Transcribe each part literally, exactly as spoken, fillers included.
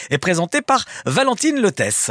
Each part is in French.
est présenté par Valentine Lotès.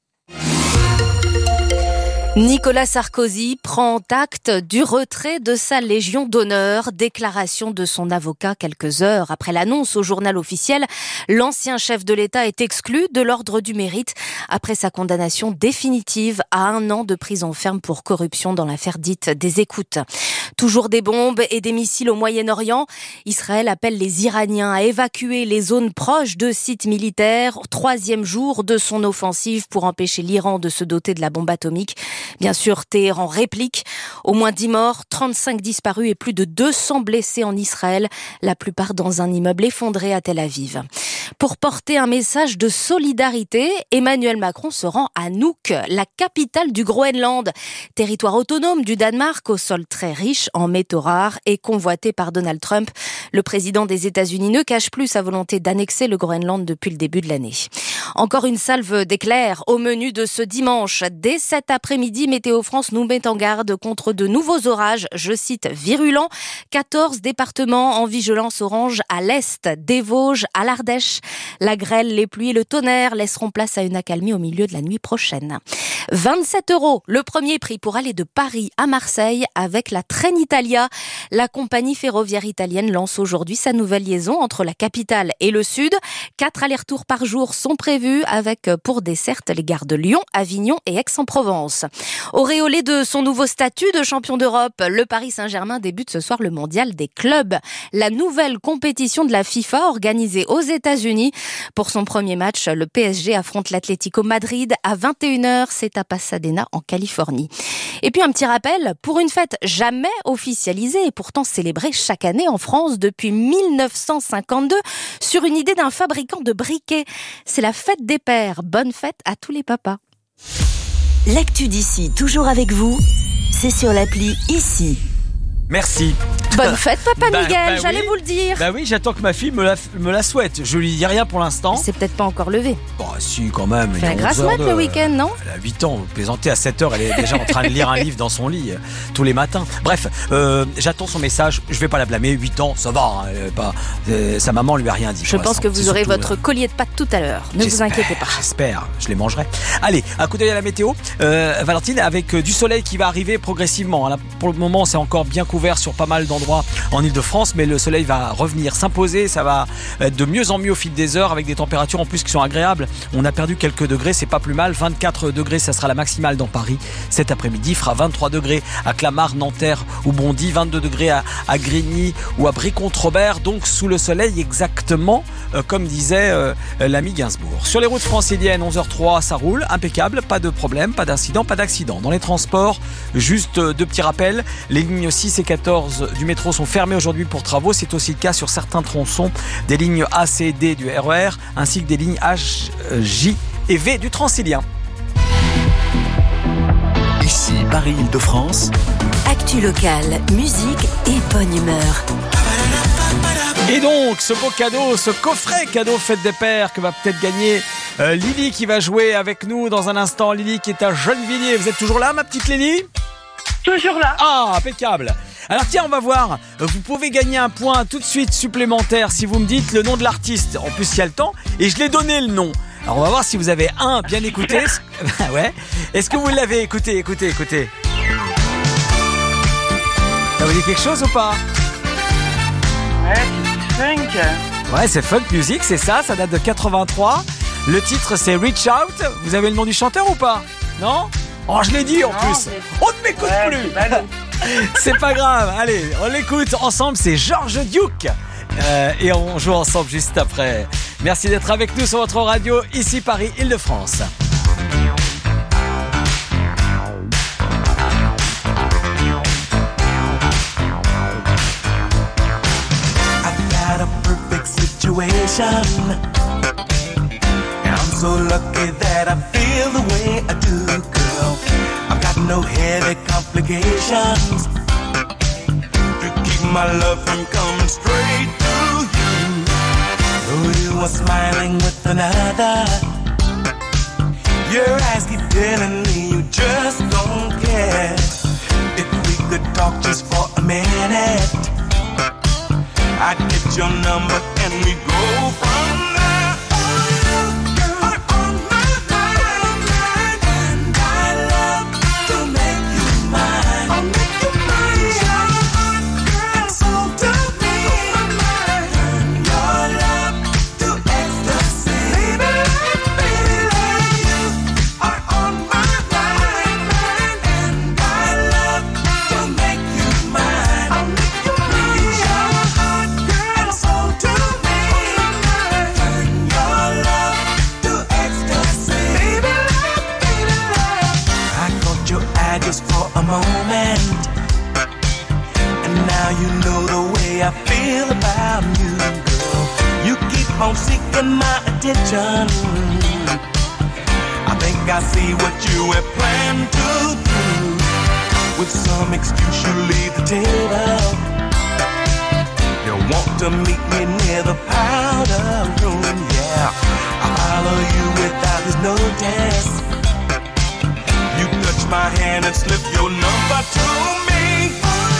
Nicolas Sarkozy prend acte du retrait de sa Légion d'honneur. Déclaration de son avocat quelques heures après l'annonce au journal officiel. L'ancien chef de l'État est exclu de l'ordre du mérite après sa condamnation définitive à un an de prison ferme pour corruption dans l'affaire dite des écoutes. Toujours des bombes et des missiles au Moyen-Orient. Israël appelle les Iraniens à évacuer les zones proches de sites militaires. Troisième jour de son offensive pour empêcher l'Iran de se doter de la bombe atomique. Bien sûr, Téhéran réplique. Au moins dix morts, trente-cinq disparus et plus de deux cents blessés en Israël, la plupart dans un immeuble effondré à Tel Aviv. Pour porter un message de solidarité, Emmanuel Macron se rend à Nuuk, la capitale du Groenland. Territoire autonome du Danemark, au sol très riche en métaux rares et convoité par Donald Trump. Le président des États-Unis ne cache plus sa volonté d'annexer le Groenland depuis le début de l'année. Encore une salve d'éclairs au menu de ce dimanche. Dès cet après-midi, Météo France nous met en garde contre de nouveaux orages, je cite, virulents. quatorze départements en vigilance orange à l'est, des Vosges à l'Ardèche. La grêle, les pluies et le tonnerre laisseront place à une accalmie au milieu de la nuit prochaine. vingt-sept euros, le premier prix pour aller de Paris à Marseille avec la Trenitalia. La compagnie ferroviaire italienne lance aujourd'hui sa nouvelle liaison entre la capitale et le sud. Quatre allers-retours par jour sont prévus avec pour dessert les gares de Lyon, Avignon et Aix-en-Provence. Auréolé de son nouveau statut de champion d'Europe, le Paris Saint-Germain débute ce soir le mondial des clubs. La nouvelle compétition de la FIFA organisée aux États-Unis. Pour son premier match, le P S G affronte l'Atlético Madrid à vingt et une heures. C'est à Pasadena en Californie. Et puis un petit rappel, pour une fête jamais officialisée et pourtant célébrée chaque année en France depuis mille neuf cent cinquante-deux sur une idée d'un fabricant de briquets. C'est la fête des pères. Bonne fête à tous les papas. L'actu d'ici, toujours avec vous, c'est sur l'appli Ici. Merci. Bonne fête, Papa bah, Miguel, bah j'allais oui. vous le dire. Bah oui, j'attends que ma fille me la, me la souhaite. Je lui dis rien pour l'instant. C'est peut-être pas encore levé. Bon, si, quand même. Fait la grasse mat le week-end, non? Elle a huit ans, vous plaisantez, à sept heures, elle est déjà en train de lire un livre dans son lit euh, tous les matins. Bref, euh, j'attends son message, je vais pas la blâmer, huit ans, ça va, hein, elle est pas, euh, sa maman lui a rien dit. Je pense que vous aurez surtout, votre euh, collier de pâtes tout à l'heure, ne vous inquiétez pas. J'espère, je les mangerai. Allez, un coup d'œil à la météo. Euh, Valentine, avec euh, du soleil qui va arriver progressivement. Hein, là, pour le moment, c'est encore bien couvert sur pas mal d'endroits en Ile-de-France, mais le soleil va revenir s'imposer, ça va être de mieux en mieux au fil des heures avec des températures en plus qui sont agréables. On a perdu quelques degrés, c'est pas plus mal. vingt-quatre degrés, ça sera la maximale dans Paris cet après-midi. Il fera vingt-trois degrés à Clamart, Nanterre ou Bondy, vingt-deux degrés à, à Grigny ou à Brie-Comte-Robert, donc sous le soleil exactement euh, comme disait euh, l'ami Gainsbourg. Sur les routes franciliennes, onze heures trois, ça roule, impeccable, pas de problème, pas d'incident, pas d'accident. Dans les transports, juste euh, deux petits rappels, les lignes six et quatorze du métro sont fermées aujourd'hui pour travaux. C'est aussi le cas sur certains tronçons des lignes A, C et D du R E R ainsi que des lignes H, J et V du Transilien. Ici Paris-Île-de-France. Actu locale, musique et bonne humeur. Et donc, ce beau cadeau, ce coffret cadeau Fête des Pères que va peut-être gagner euh, Lily qui va jouer avec nous dans un instant. Lily qui est à Gennevilliers. Vous êtes toujours là, ma petite Lily ? Toujours là. Ah, impeccable. Alors tiens, on va voir. Vous pouvez gagner un point tout de suite supplémentaire si vous me dites le nom de l'artiste. En plus, il y a le temps. Et je l'ai donné le nom. Alors on va voir si vous avez un bien écouté. Ouais. Est-ce que vous l'avez écouté? Écoutez, écoutez. Ça vous dit quelque chose ou pas? Ouais, c'est du funk. Ouais, c'est funk music, c'est ça. Ça date de quatre-vingt-trois. Le titre, c'est Reach Out. Vous avez le nom du chanteur ou pas? Non? Oh, je l'ai dit en Non, plus. mais... On ne m'écoute ouais, plus. C'est, mal. C'est pas grave. Allez, on l'écoute ensemble. C'est George Duke. Euh, et on joue ensemble juste après. Merci d'être avec nous sur votre radio, ici Paris, Île-de-France. I've got a perfect situation. I'm so lucky that I feel the way I do, girl. I've got no heavy complications to keep my love from coming straight to you. Though you are smiling with another, your eyes keep telling me you just don't care. If we could talk just for a minute, I'd get your number and we go from there. Oh, you I feel about you, girl. You keep on seeking my attention. I think I see what you have planned to do. With some excuse you leave the table. You want to meet me near the powder room, yeah. I follow you without his notice. You touch my hand and slip your number to me.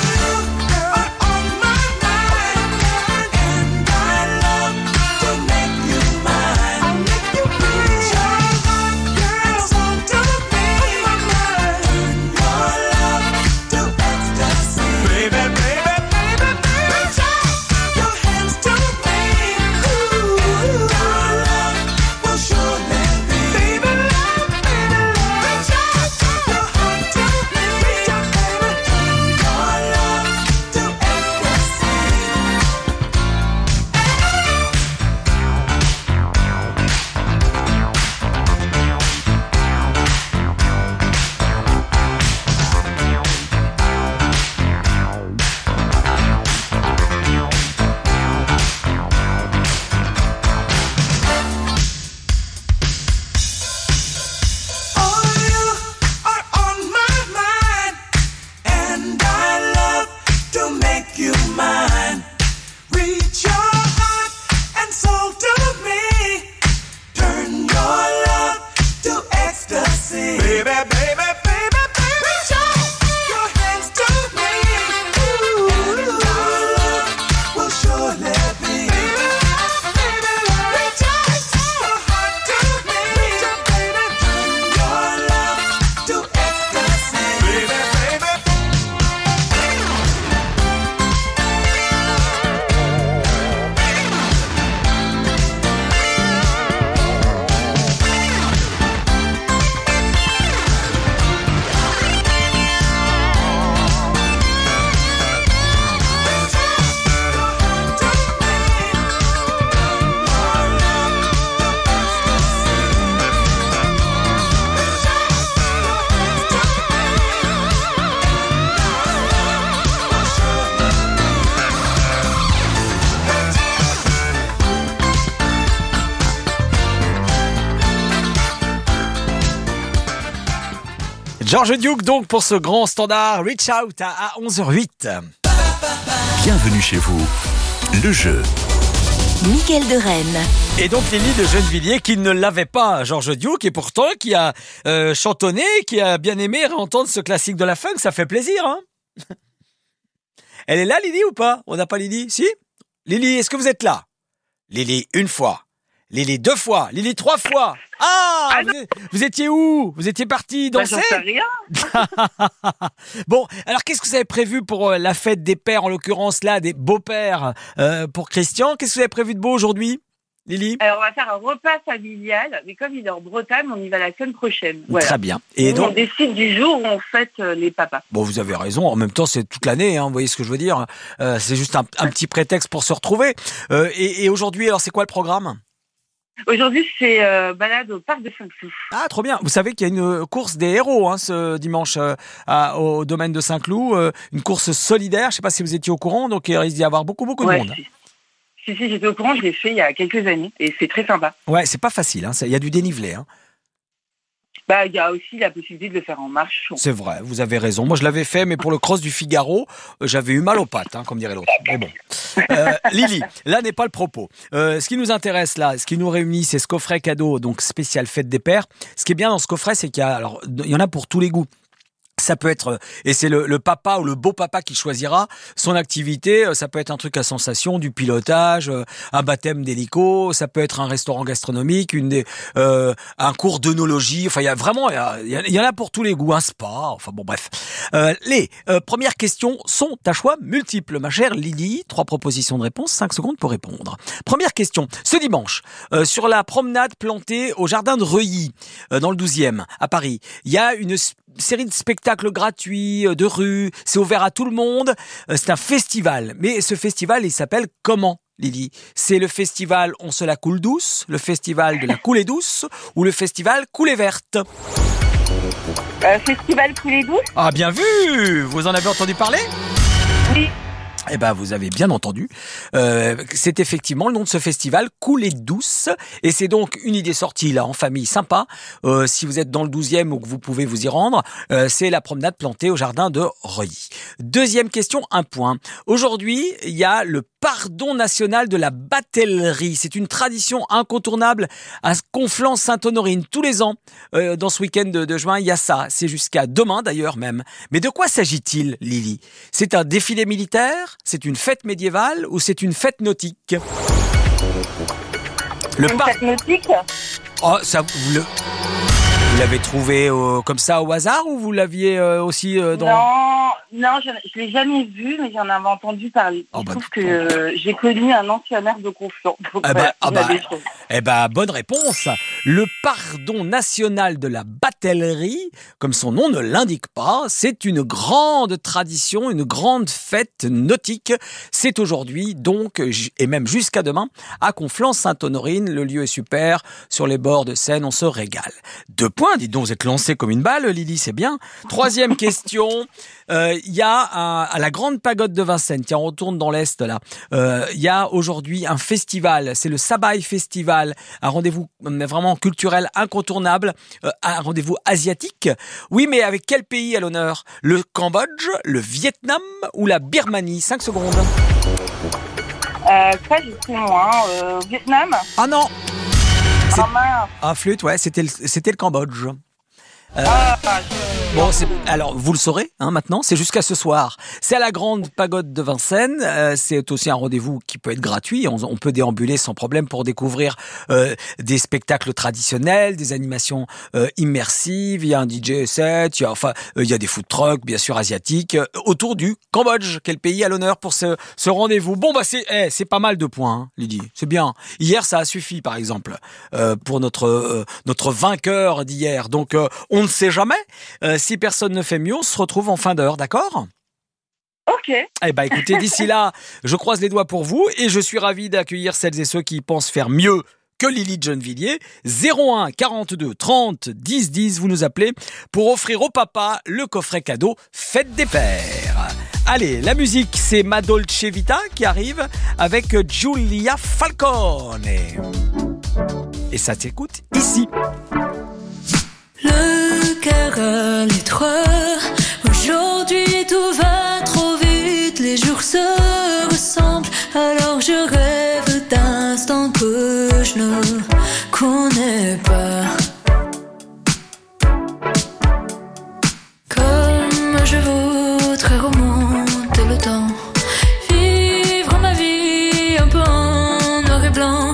George Duke donc pour ce grand standard Reach Out à onze heures huit. Bienvenue chez vous, le jeu. Mickaël de Rennes. Et donc Lily de Gennevilliers qui ne l'avait pas, George Duke, et pourtant qui a euh, chantonné, qui a bien aimé entendre ce classique de la funk, ça fait plaisir, hein. Elle est là, Lily, ou pas? On n'a pas Lily? Si? Lily, est-ce que vous êtes là? Lily, une fois. Lily, deux fois. Lily, trois fois. Ah, ah vous, vous étiez où? Vous étiez parti danser? Bah, j'en sais rien. Bon, alors qu'est-ce que vous avez prévu pour la fête des pères, en l'occurrence là, des beaux-pères euh, pour Christian? Qu'est-ce que vous avez prévu de beau aujourd'hui, Lily? Alors, on va faire un repas familial, mais comme il est en Bretagne, on y va la semaine prochaine. Voilà. Très bien. Et Nous, donc, on décide du jour où on fête euh, les papas. bon, vous avez raison. En même temps, c'est toute l'année, hein, vous voyez ce que je veux dire. Euh, c'est juste un, un petit prétexte pour se retrouver. Euh, et, et aujourd'hui, alors, c'est quoi le programme? Aujourd'hui, c'est euh, balade au parc de Saint-Cloud. Ah, trop bien. Vous savez qu'il y a une course des héros hein, ce dimanche euh, à, au domaine de Saint-Cloud, euh, une course solidaire. Je ne sais pas si vous étiez au courant, donc il risque d'y avoir beaucoup, beaucoup de Ouais, monde. Si, si, si j'étais au courant, je l'ai fait il y a quelques années et c'est très sympa. Ouais, c'est pas facile. Hein, il y a du dénivelé. Hein. Bah, il y a aussi la possibilité de le faire en marche. C'est vrai, vous avez raison. Moi, je l'avais fait, mais pour le cross du Figaro, euh, j'avais eu mal aux pattes, hein, comme dirait l'autre. Mais bon. Euh, Lily, là n'est pas le propos. Euh, ce qui nous intéresse là, ce qui nous réunit, c'est ce coffret cadeau, donc spécial fête des pères. Ce qui est bien dans ce coffret, c'est qu'il y a, alors, il y en a pour tous les goûts. Ça peut être, et c'est le, le papa ou le beau papa qui choisira son activité. Ça peut être un truc à sensation, du pilotage, un baptême d'hélico. Ça peut être un restaurant gastronomique, une des, euh, un cours d'œnologie. Enfin, il y a vraiment, il y, a, il y en a pour tous les goûts, un spa. Enfin bon, bref. Euh, les euh, premières questions sont à choix multiples, ma chère Lily. Trois propositions de réponse, cinq secondes pour répondre. Première question. Ce dimanche, euh, sur la promenade plantée au jardin de Reuilly, euh, dans le douzième, à Paris, il y a une série de spectacles gratuits, de rue, c'est ouvert à tout le monde, c'est un festival. Mais ce festival, il s'appelle comment, Lily? C'est le festival On se la coule douce, le festival de la coulée douce ou le festival coulée verte? Euh, festival coulée douce. Ah, bien vu! Vous en avez entendu parler? Oui. Eh ben, vous avez bien entendu. Euh, c'est effectivement le nom de ce festival, Coulée douce. Et c'est donc une idée sortie là en famille, sympa. Euh, si vous êtes dans le douzième ou que vous pouvez vous y rendre, euh, c'est la promenade plantée au jardin de Reuilly. Deuxième question, un point. Aujourd'hui, il y a le pardon national de la batellerie. C'est une tradition incontournable à Conflans-Sainte-Honorine. Tous les ans, euh, dans ce week-end de, de juin, il y a ça. C'est jusqu'à demain d'ailleurs même. Mais de quoi s'agit-il, Lily? C'est un défilé militaire? C'est une fête médiévale ou c'est une fête nautique? Le une par... fête nautique? Oh, ça, vous, le... vous l'avez trouvé euh, comme ça au hasard ou vous l'aviez euh, aussi euh, dans... Non, non, je ne l'ai jamais vu, mais j'en avais entendu parler. Oh, bah, je trouve que euh, j'ai connu un ancien maire de Conflans. Donc, eh, bah, bah, ah bah, eh bah, bonne réponse. Le pardon national de la batellerie, comme son nom ne l'indique pas, c'est une grande tradition, une grande fête nautique. C'est aujourd'hui, donc, et même jusqu'à demain, à Conflans-Sainte-Honorine. Le lieu est super. Sur les bords de Seine, on se régale. Deux points, dites donc, vous êtes lancé comme une balle, Lily, c'est bien. Troisième question. Il euh, y a un, à la Grande Pagode de Vincennes, tiens, on retourne dans l'Est là, il euh, y a aujourd'hui un festival, c'est le Sabaï Festival, un rendez-vous vraiment culturel incontournable, euh, un rendez-vous asiatique. Oui, mais avec quel pays à l'honneur? Le Cambodge, le Vietnam ou la Birmanie? cinq secondes. Euh, ça, je sais moins. Euh, Vietnam? Ah non. C'est... Ah mince. Ah, flûte, ouais, c'était le, c'était le Cambodge. Euh, ah, je... Bon, c'est, alors vous le saurez hein, maintenant, c'est jusqu'à ce soir. C'est à la Grande Pagode de Vincennes. Euh, c'est aussi un rendez-vous qui peut être gratuit. On, on peut déambuler sans problème pour découvrir euh, des spectacles traditionnels, des animations euh, immersives. Il y a un D J set, il y a enfin euh, il y a des food trucks bien sûr asiatiques euh, autour du Cambodge. Quel pays à l'honneur pour ce, ce rendez-vous? Bon bah c'est eh, c'est pas mal de points, hein, Lydie. C'est bien. Hier ça a suffi par exemple euh, pour notre euh, notre vainqueur d'hier. Donc euh, on ne sait jamais. Euh, si personne ne fait mieux, on se retrouve en fin d'heure, d'accord? Ok. Eh ben, écoutez, d'ici là, je croise les doigts pour vous et je suis ravi d'accueillir celles et ceux qui pensent faire mieux que Lily Gennevilliers. zéro un quarante-deux trente dix dix, vous nous appelez pour offrir au papa le coffret cadeau Fête des Pères. Allez, la musique, c'est Ma Dolce Vita qui arrive avec Giulia Falcone. Et ça s'écoute ici. Le cœur à l'étroit, aujourd'hui tout va trop vite, les jours se ressemblent, alors je rêve d'instants que je ne connais pas. Comme je voudrais remonter le temps, vivre ma vie un peu en noir et blanc.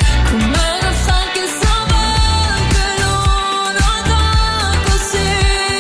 Come on,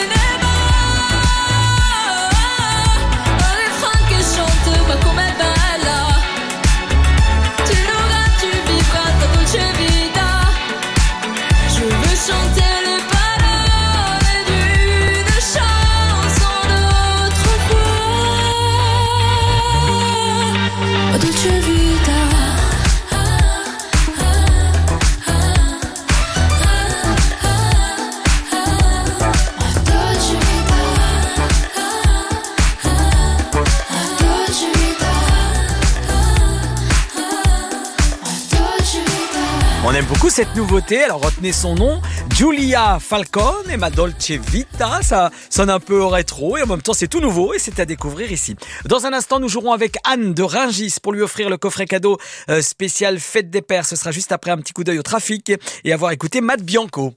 On aime beaucoup cette nouveauté, alors retenez son nom, Giulia Falcone et Ma Dolce Vita, ça sonne un peu rétro et en même temps c'est tout nouveau et c'est à découvrir ici. Dans un instant, nous jouerons avec Anne de Rungis pour lui offrir le coffret cadeau spécial Fête des Pères. Ce sera juste après un petit coup d'œil au trafic et avoir écouté Matt Bianco.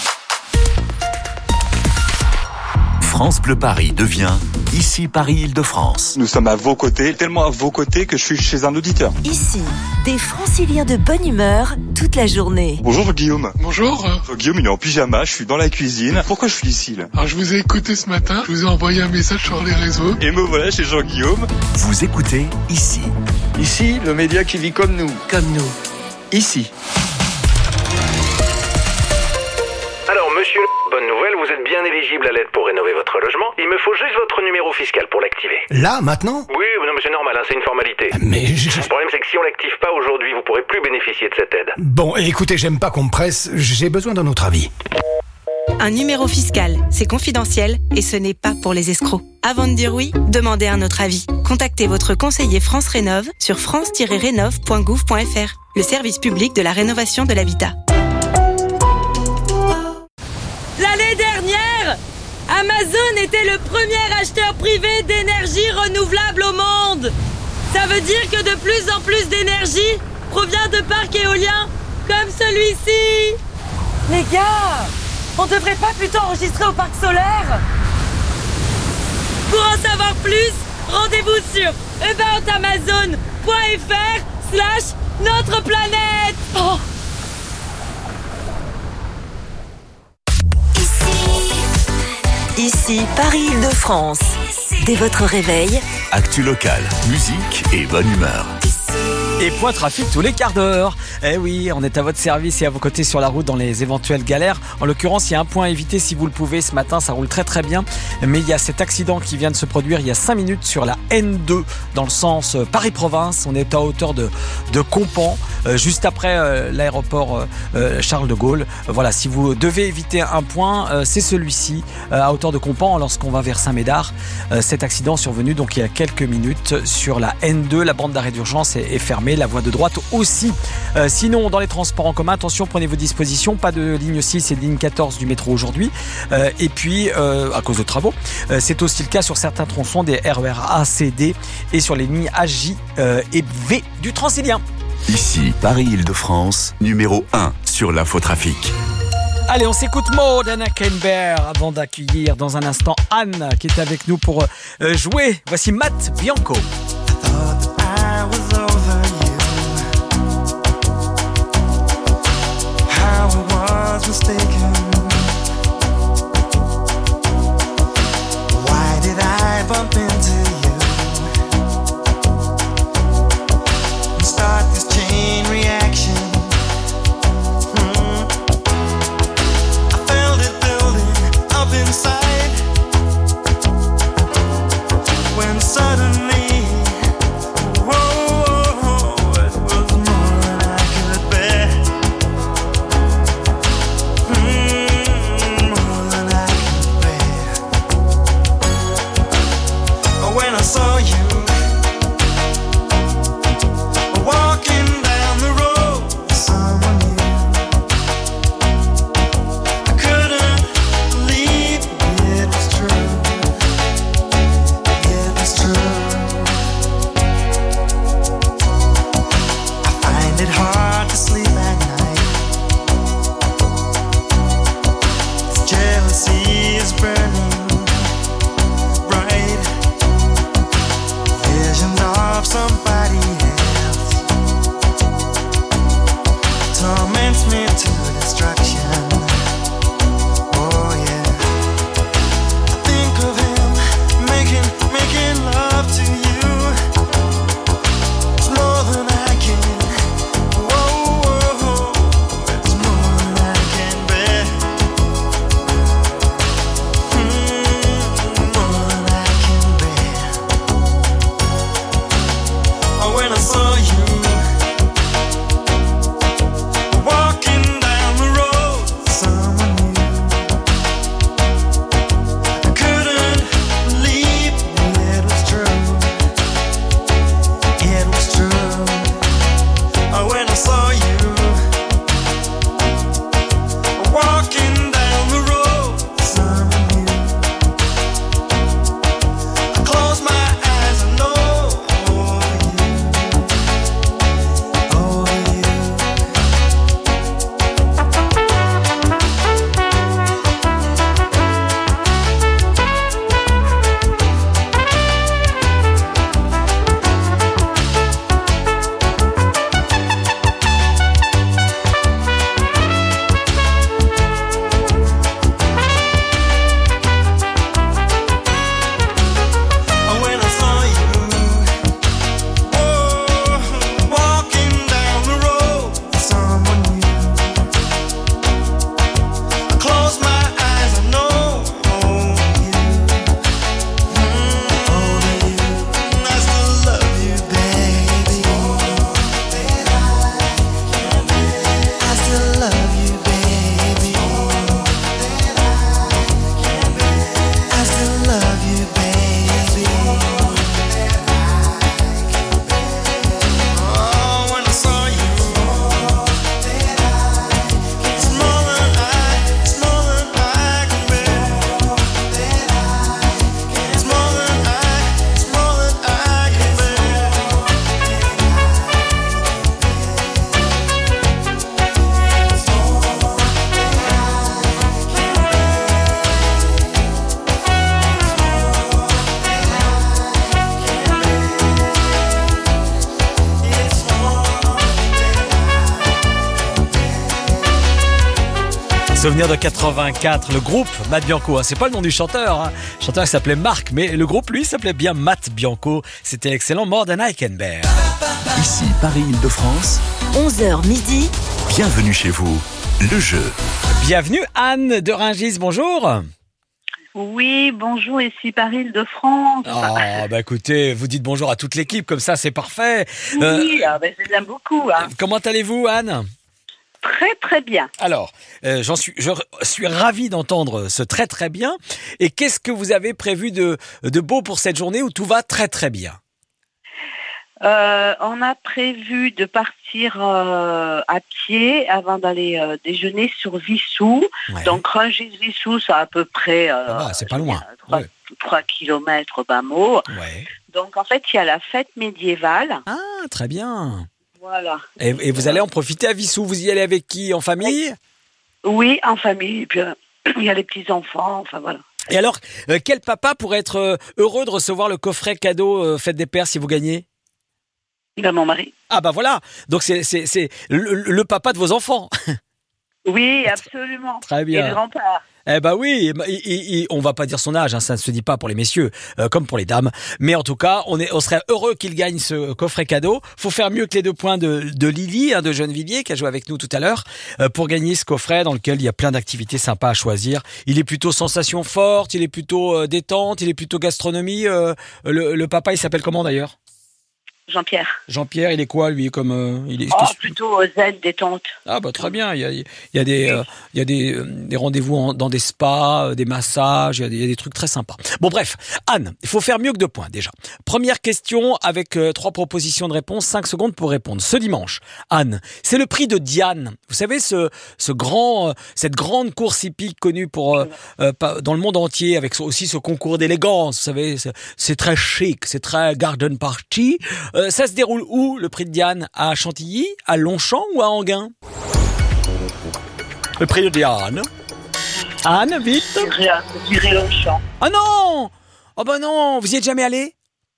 France Bleu Paris devient Ici Paris-Île-de-France. Nous sommes à vos côtés, tellement à vos côtés que je suis chez un auditeur. Ici, des franciliens de bonne humeur toute la journée. Bonjour Guillaume. Bonjour. Guillaume, il est en pyjama, je suis dans la cuisine. Pourquoi je suis ici là? Alors je vous ai écouté ce matin, je vous ai envoyé un message sur les réseaux. Et me voilà chez Jean-Guillaume. Vous écoutez Ici. Ici, le média qui vit comme nous. Comme nous. Ici. Alors, monsieur, bonne nouvelle, vous êtes bien éligible à l'aide pour rénover votre logement. Il me faut juste votre numéro fiscal pour l'activer. Là, maintenant? Oui, non, mais c'est normal, hein, c'est une formalité. Mais je... Le problème, c'est que si on l'active pas aujourd'hui, vous pourrez plus bénéficier de cette aide. Bon, écoutez, j'aime pas qu'on me presse, j'ai besoin d'un autre avis. Un numéro fiscal, c'est confidentiel et ce n'est pas pour les escrocs. Avant de dire oui, demandez un autre avis. Contactez votre conseiller France Rénov sur france tiret rénov point gouv point f r, le service public de la rénovation de l'habitat. L'année dernière, Amazon était le premier acheteur privé d'énergie renouvelable au monde. Ça veut dire que de plus en plus d'énergie provient de parcs éoliens comme celui-ci. Les gars, on devrait pas plutôt enregistrer au parc solaire? Pour en savoir plus, rendez-vous sur aboutamazon point f r slash notre planète. Oh. Ici, Paris-Île-de-France. Dès votre réveil, actu local, musique et bonne humeur. Et point trafic tous les quarts d'heure. Eh oui, on est à votre service et à vos côtés sur la route dans les éventuelles galères. En l'occurrence, il y a un point à éviter si vous le pouvez. Ce matin, ça roule très très bien. Mais il y a cet accident qui vient de se produire il y a cinq minutes sur la N deux dans le sens Paris-Province. On est à hauteur de, de Compan, euh, juste après euh, l'aéroport euh, Charles de Gaulle. Euh, voilà, si vous devez éviter un point, euh, c'est celui-ci, euh, à hauteur de Compan, lorsqu'on va vers Saint-Médard. Euh, cet accident survenu donc il y a quelques minutes sur la N deux. La bande d'arrêt d'urgence est, est fermée. La voie de droite aussi. Euh, sinon, dans les transports en commun, attention, prenez vos dispositions. Pas de ligne six et de ligne quatorze du métro aujourd'hui. Euh, et puis, euh, à cause de travaux, euh, c'est aussi le cas sur certains tronçons des R E R A, C, D et sur les lignes H, J euh, et V du Transilien. Ici, Paris-Île-de-France, numéro un sur l'infotrafic. Allez, on s'écoute Maud Anna Kember avant d'accueillir dans un instant Anne qui est avec nous pour euh, jouer. Voici Matt Bianco. Mistaken. Why did I bump into you and start this chain reaction? Hmm. I felt it building up inside when suddenly, whoa, it was more than I could bear. Mm. Souvenir de quatre-vingt-quatre, le groupe Matt Bianco, hein, c'est pas le nom du chanteur, hein. Le chanteur il s'appelait Marc, mais le groupe lui s'appelait bien Matt Bianco. C'était excellent, More Than I Can Bear. Ici Paris-Île-de-France, onze heures midi. Bienvenue chez vous, le jeu. Bienvenue Anne de Rungis, bonjour. Oui, bonjour, ici Paris-Île-de-France. Ah, bah écoutez, vous dites bonjour à toute l'équipe, comme ça c'est parfait. Oui, euh, ah, bah, je l'aime beaucoup. Hein. Comment allez-vous Anne ? Très très bien. Alors, euh, j'en suis, je suis ravi d'entendre ce très très bien. Et qu'est-ce que vous avez prévu de, de beau pour cette journée où tout va très très bien ? euh, On a prévu de partir euh, à pied avant d'aller euh, déjeuner sur Vissou. Ouais. Donc Rungis-Vissou, c'est à peu près euh, ah bah, c'est pas loin. trois, ouais. trois kilomètres bas mot. Ouais. Donc en fait, il y a la fête médiévale. Ah, très bien. Voilà. Et, et vous allez en profiter à Vissou. Vous y allez avec qui ? En famille ? Oui, en famille. Et puis, euh, il y a les petits-enfants. Enfin, voilà. Et alors, euh, quel papa pourrait être euh, heureux de recevoir le coffret cadeau euh, Fête des Pères si vous gagnez ? Ben, mon mari. Ah, bah voilà. Donc, c'est, c'est, c'est le, le papa de vos enfants. Oui, absolument. Très bien. Et le grand-père. Eh ben oui, il, il, il, on va pas dire son âge, hein, ça ne se dit pas pour les messieurs, euh, comme pour les dames. Mais en tout cas, on, est, on serait heureux qu'il gagne ce coffret cadeau. Faut faire mieux que les deux points de, de Lily, hein, de Gennevilliers, qui a joué avec nous tout à l'heure, euh, pour gagner ce coffret dans lequel il y a plein d'activités sympas à choisir. Il est plutôt sensation forte, il est plutôt euh, détente, il est plutôt gastronomie. Euh, le, le papa, il s'appelle comment d'ailleurs ? Jean-Pierre. Jean-Pierre, il est quoi lui comme euh, il est oh, plutôt zen, détente. Ah bah très bien, il y a, il y a des euh, il y a des, euh, des rendez-vous en, dans des spas, euh, des massages, il y, a des, il y a des trucs très sympas. Bon bref, Anne, il faut faire mieux que deux points déjà. Première question avec euh, trois propositions de réponse, cinq secondes pour répondre. Ce dimanche, Anne, c'est le prix de Diane. Vous savez ce ce grand euh, cette grande course hippique connue pour euh, euh, dans le monde entier avec aussi ce concours d'élégance, vous savez, c'est, c'est très chic, c'est très garden party. Euh, ça se déroule où, le prix de Diane ? À Chantilly, à Longchamp ou à Enghien ? Le prix de Diane. Anne, vite. Je dirais Longchamp. Ah non ! Oh bah non, vous y êtes jamais allé ?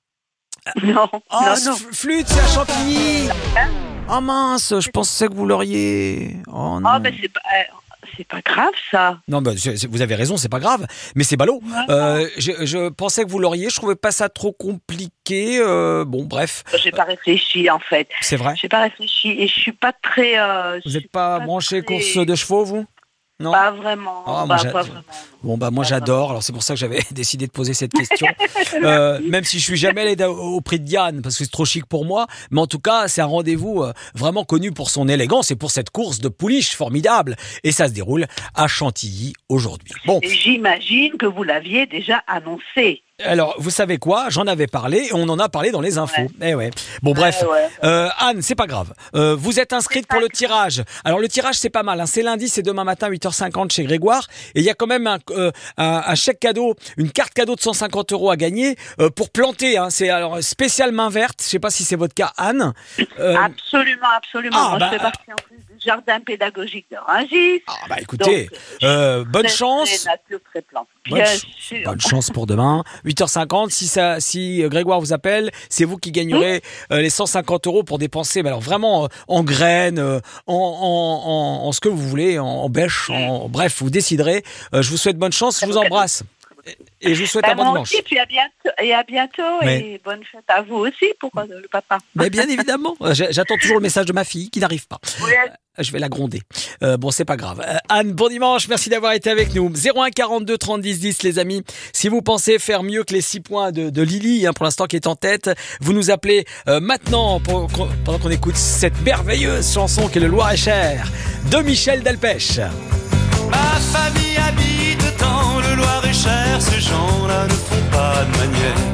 Non, oh, non, non. Flûte, c'est à Chantilly. Oh mince, je pensais que vous l'auriez. Oh non. Oh bah c'est pas... C'est pas grave ça. Non, bah, vous avez raison, c'est pas grave, mais c'est ballot. Euh, je, je pensais que vous l'auriez, je trouvais pas ça trop compliqué. Euh, bon, bref. J'ai pas réfléchi en fait. C'est vrai. J'ai pas réfléchi et je suis pas très. Euh, vous n'êtes pas, pas branché très... course de chevaux, vous ? Non. Pas vraiment. Oh, bah, moi, pas vraiment. Bon bah moi pas j'adore. Vraiment. Alors c'est pour ça que j'avais décidé de poser cette question. euh, même si je suis jamais allé au prix de Diane parce que c'est trop chic pour moi, mais en tout cas c'est un rendez-vous euh, vraiment connu pour son élégance et pour cette course de pouliche formidable. Et ça se déroule à Chantilly aujourd'hui. Bon. Et j'imagine que vous l'aviez déjà annoncé. Alors, vous savez quoi ? J'en avais parlé et on en a parlé dans les infos. Ouais. Eh ouais. Bon, bref. Ouais, ouais. Euh, Anne, c'est pas grave. Euh, vous êtes inscrite pour le tirage. Alors, le tirage, c'est pas mal. Hein. C'est lundi, c'est demain matin, huit heures cinquante chez Grégoire. Et il y a quand même un, euh, un, un chèque cadeau, une carte cadeau de cent cinquante euros à gagner euh, pour planter. Hein. C'est alors spécial main verte. Je sais pas si c'est votre cas, Anne. Euh... Absolument, absolument. Ah, Moi, bah, je fais partie en plus du jardin pédagogique de Rungis. Ah, bah écoutez, donc, euh, bonne très, chance. Très nature, très plante. Bonne, ch- bonne chance pour demain. huit heures cinquante, si, ça, si Grégoire vous appelle, c'est vous qui gagnerez mmh. euh, les cent cinquante euros pour dépenser, mais alors vraiment euh, en graines, euh, en, en, en, en ce que vous voulez, en, en bêche, mmh. en, bref, vous déciderez. Euh, je vous souhaite bonne chance, je vous embrasse. Et, et je vous souhaite bah, un bon dimanche. Aussi, puis à bientôt, et à bientôt, mais... et bonne fête à vous aussi pour euh, le papa. Mais bien évidemment, j'attends toujours le message de ma fille qui n'arrive pas. Oui. Je vais la gronder. Euh, bon, c'est pas grave. Euh, Anne, bon dimanche. Merci d'avoir été avec nous. zéro un quarante-deux trente dix dix, les amis. Si vous pensez faire mieux que les six points de, de Lily, hein, pour l'instant, qui est en tête, vous nous appelez euh, maintenant pour, pendant qu'on écoute cette merveilleuse chanson qui est le Loir-et-Cher de Michel Delpech. Ma famille habite dans le Loir-et-Cher. Ces gens-là ne font pas de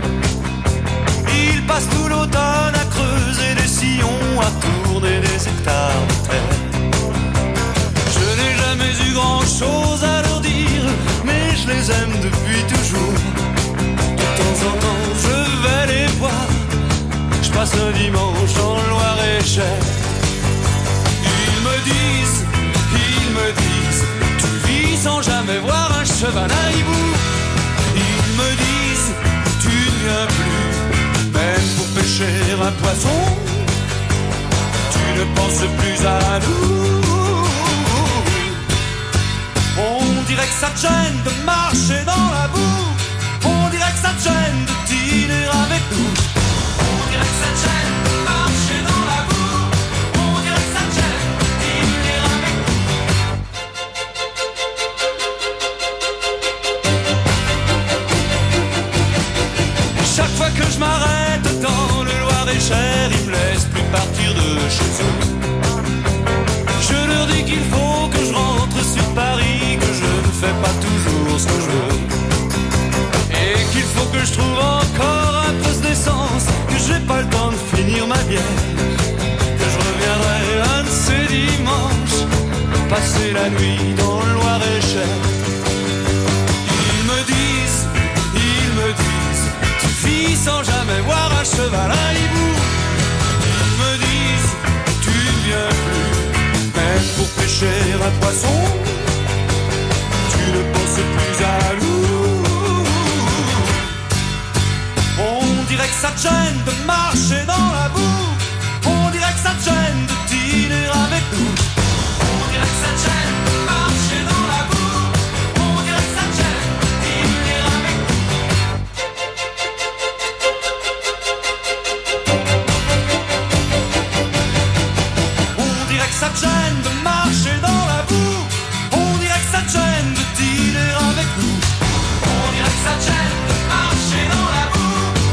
manière. Ils passent tout l'automne à creuser des sillons, à tourner des hectares de terre. Je n'ai jamais eu grand-chose à leur dire, mais je les aime depuis toujours. De temps en temps, je vais les voir. Je passe un dimanche dans le Loir-et-Cher. Ils me disent, ils me disent, tu vis sans jamais voir un cheval à hibou. Ils me disent, tu ne viens plus, même pour pêcher un poisson. Tu ne penses plus à nous. que ça te gêne de marcher dans la boue. On dirait que ça te gêne de dîner avec nous. On dirait que ça te gêne de marcher dans la boue. On dirait que ça te gêne de dîner avec nous. Chaque fois que je m'arrête dans le Loir-et-Cher, ils me laissent plus partir de chez eux. Je leur dis qu'il faut que je rentre sur Paris, que je ne fais pas toujours ce que je veux. Et qu'il faut que je trouve encore un peu d'essence, que j'ai pas le temps de finir ma bière. Que je reviendrai un de ces dimanches, passer la nuit dans le Loir-et-Cher. Ils me disent, ils me disent, tu vis sans jamais voir un cheval, un hibou. Ils me disent, tu ne viens plus, même pour pêcher un poisson, tu ne penses plus à nous. On dirait que ça te gêne de marcher dans la boue. On dirait que ça te gêne de dîner avec nous. On dirait que ça te gêne de marcher dans la boue. On dirait que ça te gêne de dîner avec nous. On dirait que ça te gêne de marcher dans la boue. On dirait que ça te gêne de dîner avec nous. On dirait que ça te gêne de marcher dans la boue.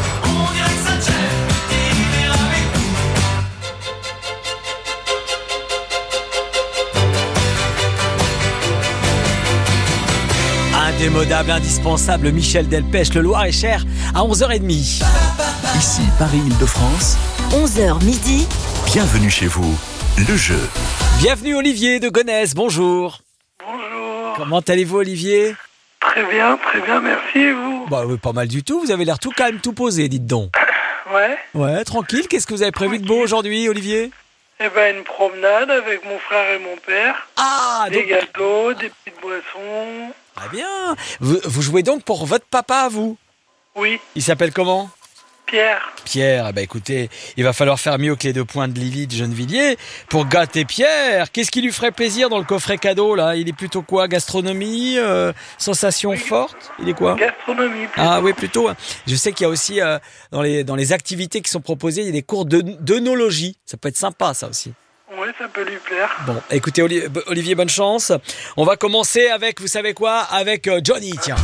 Indémodable, indispensable, Michel Delpech, le Loir-et-Cher, à onze heures trente. Ici, Paris-Île-de-France. onze heures midi. Bienvenue chez vous, le jeu. Bienvenue Olivier de Gonesse, bonjour. Bonjour. Comment allez-vous Olivier ? Très bien, très bien, merci et vous ? Bah oui, pas mal du tout, vous avez l'air tout calme, tout posé, dites donc. Ouais. Ouais, tranquille, qu'est-ce que vous avez prévu de beau aujourd'hui Olivier ? Eh ben une promenade avec mon frère et mon père. Ah, des donc... gâteaux, des petites boissons. Très bien. Vous, vous jouez donc pour votre papa à vous ? Oui. Il s'appelle comment ? Pierre. Pierre, eh ben écoutez, il va falloir faire mieux que les deux points de Lily de Gennevilliers pour gâter Pierre. Qu'est-ce qui lui ferait plaisir dans le coffret cadeau là ? Il est plutôt quoi ? Gastronomie, euh, sensation oui. forte ? Il est quoi ? Gastronomie. Plutôt. Ah oui, plutôt. Je sais qu'il y a aussi euh, dans les dans les activités qui sont proposées, il y a des cours de d'œnologie. Ça peut être sympa ça aussi. Oui, ça peut lui plaire. Bon, écoutez Olivier, bonne chance. On va commencer avec, vous savez quoi ? Avec euh, Johnny, tiens.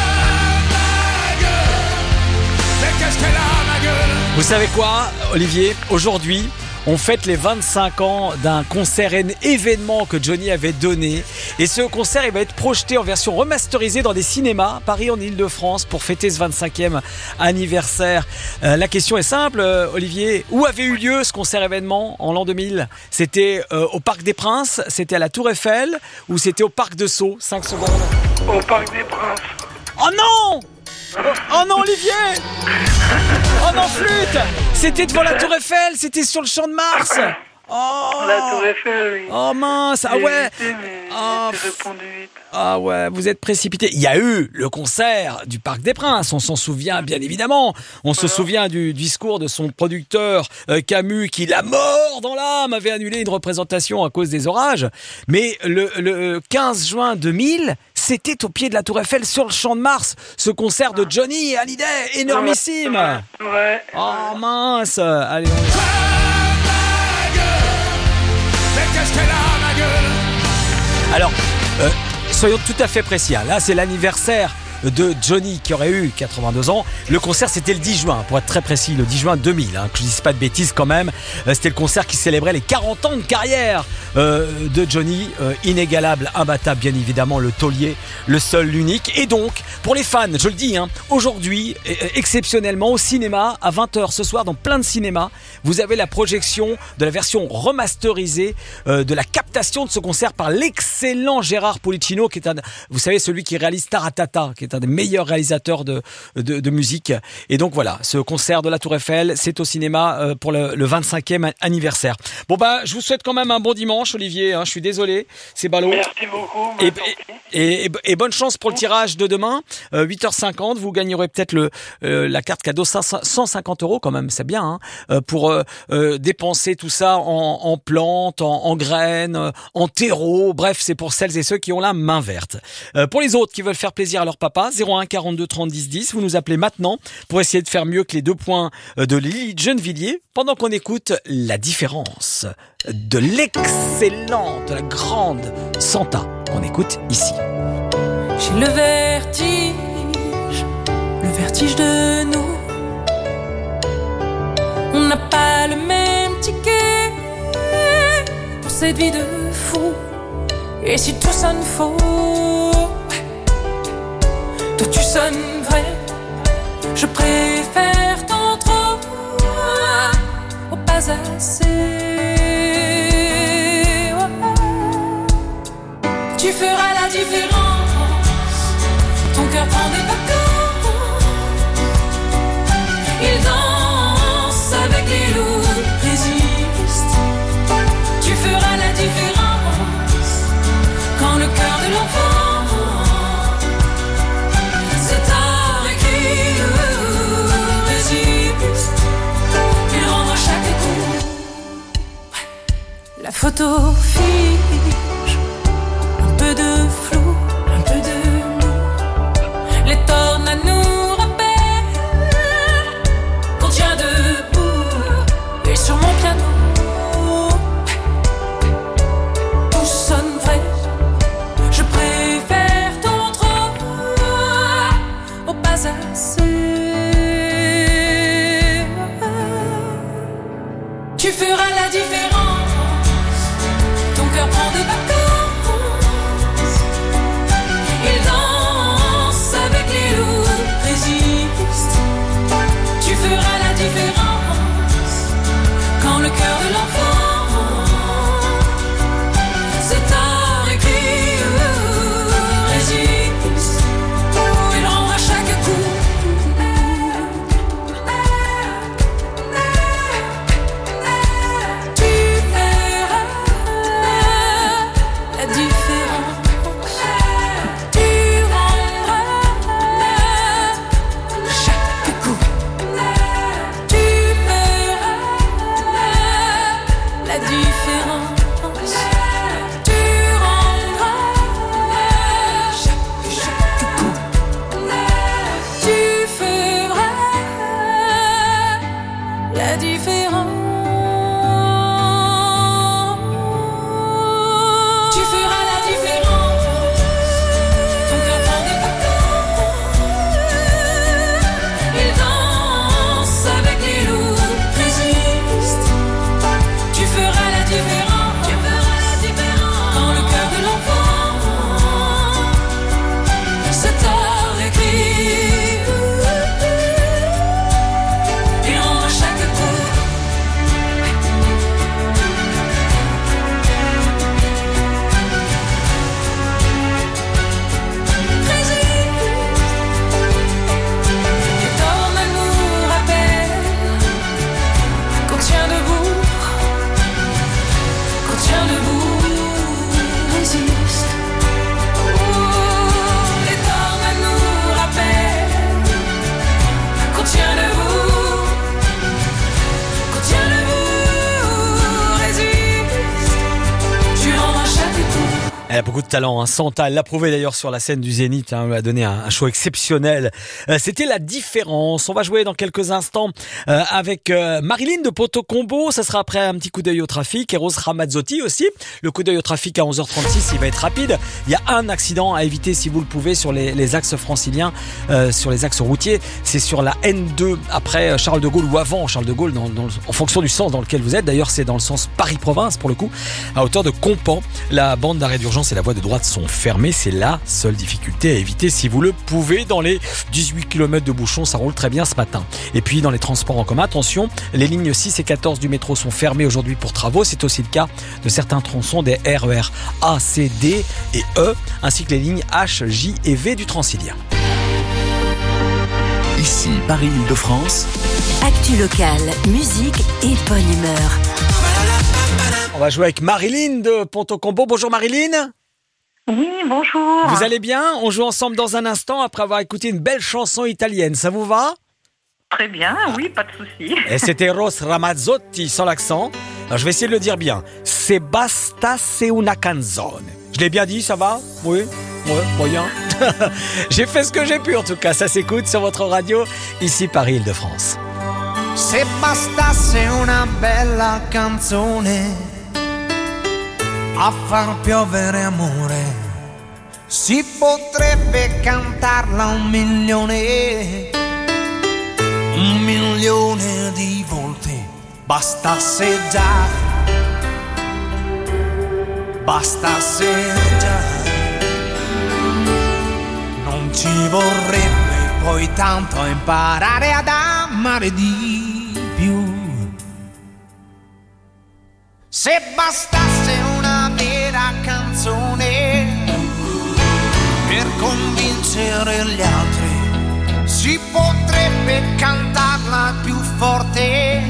Vous savez quoi, Olivier ? Aujourd'hui, on fête les vingt-cinq ans d'un concert événement que Johnny avait donné. Et ce concert, il va être projeté en version remasterisée dans des cinémas à Paris en Ile-de-France pour fêter ce vingt-cinquième anniversaire. Euh, la question est simple, euh, Olivier. Où avait eu lieu ce concert événement en l'an deux mille ? C'était euh, au Parc des Princes, c'était à la Tour Eiffel ou c'était au Parc de Sceaux ? cinq secondes. Au Parc des Princes. Oh non ! Oh, oh non Olivier! Oh non flûte! C'était devant la Tour Eiffel, c'était sur le Champ de Mars! Oh! La Tour Eiffel, oui. Oh mince! Ah ouais! Évité, mais oh. j'ai répondu vite. Ah ouais, vous êtes précipité. Il y a eu le concert du Parc des Princes, on s'en souvient bien évidemment. On se souvient du discours de son producteur euh, Camus qui, la mort dans l'âme, avait annulé une représentation à cause des orages. Mais le, le quinze juin deux mille, c'était au pied de la Tour Eiffel sur le Champ de Mars, ce concert de Johnny Hallyday, énormissime. Ouais. Oh mince. Allez, on y va. Alors, euh, soyons tout à fait précis. Là, c'est l'anniversaire de Johnny qui aurait eu quatre-vingt-deux ans. Le concert, c'était le dix juin, pour être très précis, le dix juin deux mille. Hein, que je ne dise pas de bêtises quand même. Euh, c'était le concert qui célébrait les quarante ans de carrière euh, de Johnny. Euh, inégalable, imbattable, bien évidemment, le taulier, le seul, l'unique. Et donc, pour les fans, je le dis, hein, aujourd'hui, euh, exceptionnellement, au cinéma, à vingt heures ce soir, dans plein de cinémas, vous avez la projection de la version remasterisée euh, de la captation de ce concert par l'excellent Gérard Policino, qui est un, vous savez, celui qui réalise Taratata, qui est est un des meilleurs réalisateurs de, de, de musique. Et donc voilà, ce concert de la Tour Eiffel, c'est au cinéma euh, pour le, le vingt-cinquième anniversaire. Bon bah, je vous souhaite quand même un bon dimanche, Olivier. Hein, je suis désolé, c'est ballot. Merci beaucoup. Et, et, et, et bonne chance pour le tirage de demain, euh, huit heures cinquante. Vous gagnerez peut-être le euh, la carte cadeau cent cinquante euros quand même, c'est bien, hein, euh, pour euh, euh, dépenser tout ça en, en plantes, en, en graines, euh, en terreau. Bref, c'est pour celles et ceux qui ont la main verte. Euh, pour les autres qui veulent faire plaisir à leur papa, zéro un quarante-deux trente dix dix, vous nous appelez maintenant pour essayer de faire mieux que les deux points de Lily Gennevilliers pendant qu'on écoute La Différence de l'excellente, de la grande Santa qu'on écoute ici. J'ai le vertige, le vertige de nous. On n'a pas le même ticket pour cette vie de fou. Et si tout sonne faux, toi tu sonnes vrai. Je préfère tant trop au pas assez. Tu feras la différence. Ton cœur prend des vacances. Il danse avec les loups, résiste. Tu feras la différence quand le cœur de l'enfant c'est tard écrit résiste. Il rend à chaque coup. La photo fige. Un peu de flou, un peu de nous. Les tornades nous rappellent qu'on tient debout. Et sur mon piano tout sonne vrai. Je préfère ton trop au pas assez. Tu feras la différence. Ton cœur prend des vacances. Il danse avec les loups, résiste. Tu feras la différence quand le cœur de l'enfant c'est tard écrit résiste. Il rend à chaque coup. Tu feras la différence. Tu rendras chaque coup. Tu feras la différence. Tu rendras chaque, chaque coup. Tu feras la différence. Tu feras la différence. Ton cœur prend des vacances. Il danse avec les loups, résiste. Tu feras la différence. Tu feras la différence quand le cœur de l'enfant c'est tard écrit. Il rend à chaque coup. Les tornades nous rappellent qu'on tient debout, qu'on tient debout, résiste. Les tornades nous rappellent qu'on tient debout, qu'on tient debout, résiste. Tu rends à chaque coup. Elle a beaucoup de talent, hein. Santa, elle l'a prouvé d'ailleurs sur la scène du Zénith, hein. Elle a donné un, un show exceptionnel. Euh, c'était La Différence. On va jouer dans quelques instants euh, avec euh, Marilyn de Poto Combo. Ça sera après un petit coup d'œil au trafic. Et Rose Ramazzotti aussi. Le coup d'œil au trafic à onze heures trente-six, il va être rapide. Il y a un accident à éviter si vous le pouvez sur les, les axes franciliens, euh, sur les axes routiers. C'est sur la N deux après Charles de Gaulle ou avant Charles de Gaulle, dans, dans, en fonction du sens dans lequel vous êtes. D'ailleurs, c'est dans le sens Paris-Province pour le coup, à hauteur de Compan. La bande d'arrêt d'urgence et la voie de droite sont fermées. C'est la seule difficulté à éviter si vous le pouvez. Dans les dix-huit kilomètres de bouchons, ça roule très bien ce matin. Et puis dans les transports en commun, attention, les lignes six et quatorze du métro sont fermées aujourd'hui pour travaux. C'est aussi le cas de certains tronçons des R E R A, C, D et E, ainsi que les lignes H, J et V du Transilien. Ici, Paris-Île-de-France. Actu locale, musique et bonne humeur. On va jouer avec Marilyn de Ponto-Combo. Bonjour Marilyn. Oui, bonjour. Vous allez bien? On joue ensemble dans un instant après avoir écouté une belle chanson italienne. Ça vous va? Très bien, oui, pas de souci. Et c'était Ross Ramazzotti sans l'accent. Alors je vais essayer de le dire bien. Se bastasse una canzone. Je l'ai bien dit, ça va? Oui? Ouais, moyen. J'ai fait ce que j'ai pu en tout cas. Ça s'écoute sur votre radio, ici Paris-Île-de-France. Se bastasse una bella canzone a far piovere amore, si potrebbe cantarla un milione, un milione di volte. Bastasse già, bastasse già. Non ci vorrebbe poi tanto imparare ad amare di più. Se bastasse una vera canzone per convincere gli altri, si potrebbe cantarla più forte,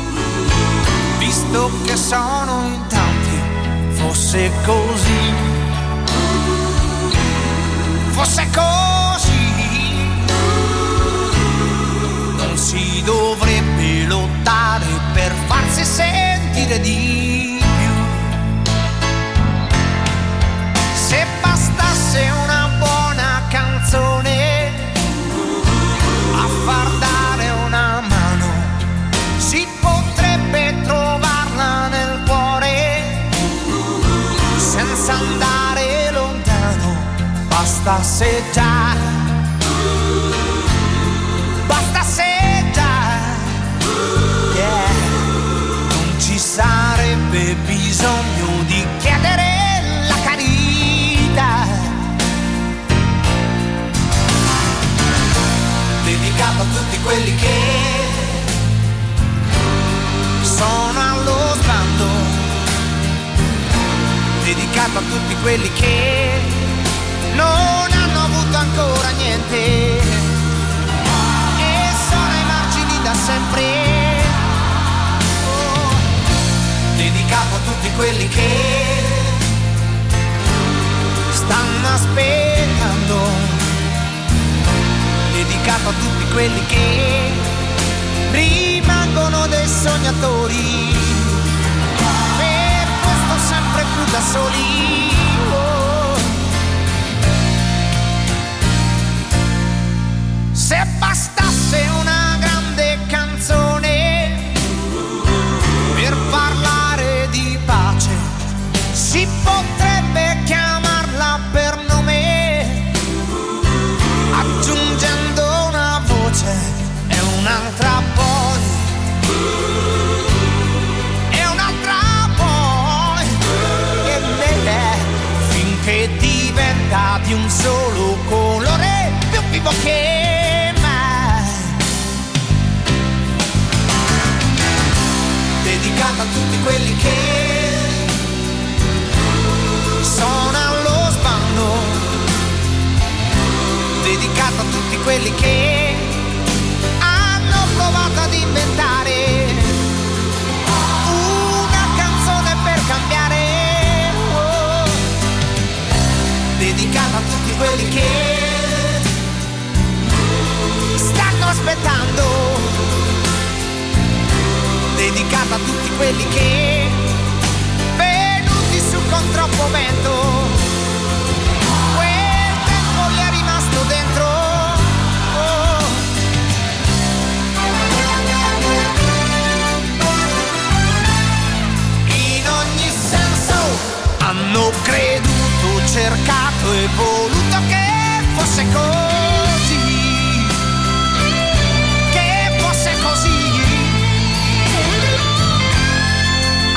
visto che sono in tanti. Fosse così, fosse così, non si dovrebbe lottare per farsi sentire di più. Se bastasse una buona canzone a far dare una mano, si potrebbe trovarla nel cuore senza andare lontano. Bastasse già, bastasse già, yeah. Non ci sarebbe bisogno di chiedere la carità. Dedicato a tutti quelli che sono allo sbando, dedicato a tutti quelli che non hanno avuto ancora niente e sono ai margini da sempre. Oh, dedicato a tutti quelli che stanno aspettando, dedicato a tutti quelli che rimangono dei sognatori, per questo sempre più da soli. Se bastasse una grande canzone per parlare di pace, si potrebbe chiamarla per nome, aggiungendo una voce e un'altra poi, e un'altra poi, e beh, finché diventa di un solo colore più vivo che a tutti quelli che sono allo sbando, dedicato a tutti quelli che hanno provato ad inventare una canzone per cambiare, oh. Dedicato a tutti quelli che stanno aspettando, dedicato a tutti quelli che venuti su con troppo vento, quel tempo gli è rimasto dentro. Oh. In ogni senso hanno creduto, cercato e voluto che fosse così, che fosse così.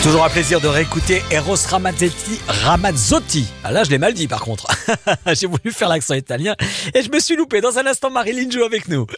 Toujours un plaisir de réécouter Eros Ramazzotti. Ramazzotti. Ah là, je l'ai mal dit par contre. J'ai voulu faire l'accent italien et je me suis loupé. Dans un instant, Marilyn joue avec nous.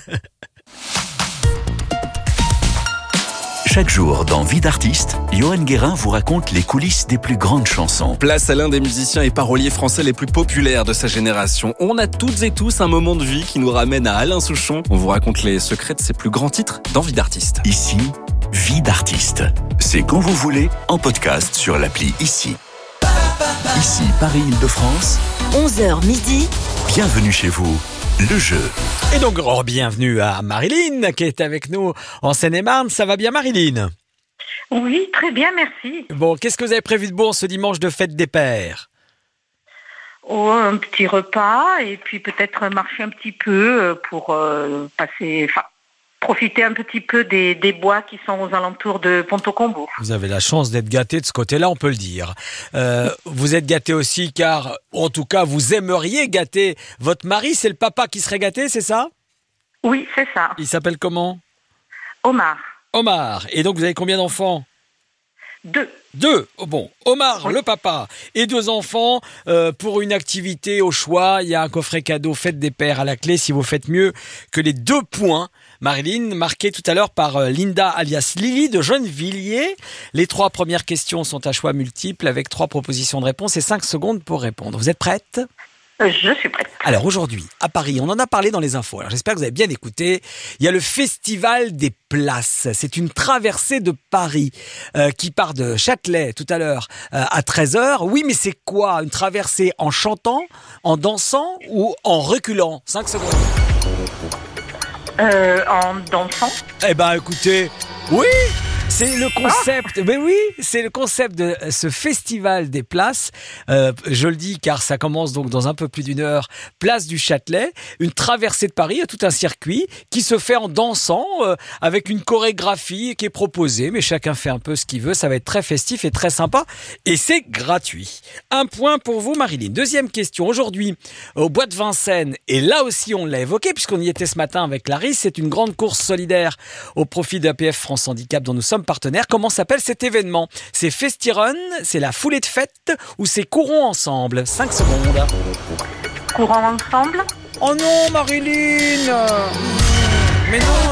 Chaque jour, dans Vie d'artiste, Johan Guérin vous raconte les coulisses des plus grandes chansons. Place à l'un des musiciens et paroliers français les plus populaires de sa génération. On a toutes et tous un moment de vie qui nous ramène à Alain Souchon. On vous raconte les secrets de ses plus grands titres dans Vie d'artiste. Ici, Vie d'artiste. C'est quand vous voulez, en podcast sur l'appli Ici. Ici, Paris-Île-de-France. onze heures midi. Bienvenue chez vous. Le jeu. Et donc, oh, bienvenue à Marilyn qui est avec nous en Seine-et-Marne. Ça va bien, Marilyn? Oui, très bien, merci. Bon, qu'est-ce que vous avez prévu de bon ce dimanche de fête des pères? Oh, un petit repas et puis peut-être marcher un petit peu pour euh, passer, enfin, profiter un petit peu des, des bois qui sont aux alentours de Ponto-Combo. Vous avez la chance d'être gâté de ce côté-là, on peut le dire. Euh, vous êtes gâté aussi car, en tout cas, vous aimeriez gâter votre mari. C'est le papa qui serait gâté, c'est ça? Oui, c'est ça. Il s'appelle comment? Omar. Omar. Et donc, vous avez combien d'enfants? Deux. Deux. Oh bon, Omar, oui. Le papa, et deux enfants euh, pour une activité au choix. Il y a un coffret cadeau Fête des Pères à la clé si vous faites mieux que les deux points. Marilyn, marquée tout à l'heure par euh, Linda alias Lily de Gennevilliers. Les trois premières questions sont à choix multiples avec trois propositions de réponse et cinq secondes pour répondre. Vous êtes prête ? Je suis prête. Alors aujourd'hui, à Paris, on en a parlé dans les infos. Alors j'espère que vous avez bien écouté. Il y a le Festival des Places. C'est une traversée de Paris euh, qui part de Châtelet tout à l'heure euh, à treize heures. Oui, mais c'est quoi? Une traversée en chantant, en dansant ou en reculant? cinq secondes. Euh, en dansant. Eh ben écoutez, oui, c'est le concept. Mais oui, c'est le concept de ce Festival des Places. Euh, je le dis car ça commence donc dans un peu plus d'une heure. Place du Châtelet, une traversée de Paris, tout un circuit qui se fait en dansant euh, avec une chorégraphie qui est proposée. Mais chacun fait un peu ce qu'il veut. Ça va être très festif et très sympa et c'est gratuit. Un point pour vous, Marilyn. Deuxième question. Aujourd'hui, au Bois de Vincennes, et là aussi on l'a évoqué puisqu'on y était ce matin avec Clarisse, c'est une grande course solidaire au profit de A P F France Handicap dont nous sommes partenaires. Comment s'appelle cet événement? C'est Festirun, c'est la foulée de fête ou c'est Courons ensemble? cinq secondes. Courons ensemble? Oh non, Marilyn! Mais non!